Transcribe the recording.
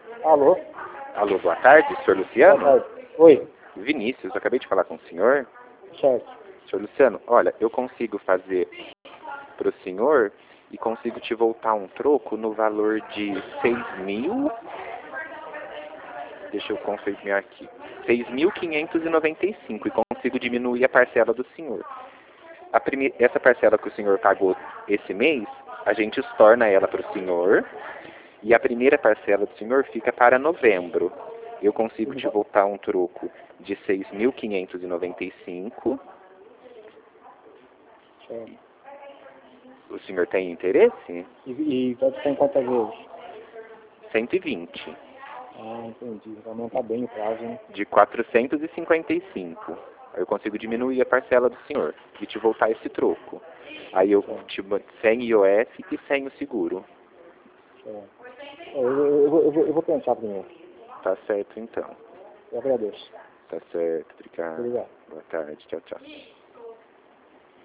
Alô? Alô, boa tarde, senhor Luciano? Boa tarde. Oi. Vinícius, eu acabei de falar com o senhor. Certo. Senhor Luciano, olha, eu consigo fazer para o senhor e consigo te voltar um troco no valor de 6.000. Deixa eu confirmar aqui. 6.595 e consigo diminuir a parcela do senhor. Essa parcela que o senhor pagou esse mês, a gente estorna ela para o senhor e a primeira parcela do senhor fica para novembro. Eu consigo te voltar um troco de 6.595. Certo. O senhor tem interesse? E vai ficar em quantas vezes? 120. Ah, entendi. Vai aumentar bem o prazo, né? De 455. Aí eu consigo diminuir a parcela do senhor e te voltar esse troco. Aí eu te sem IOF e sem o seguro. Certo. Eu vou pensar primeiro. Tá certo então. Eu agradeço. Tá certo, obrigado. Obrigado. Boa tarde, tchau, tchau.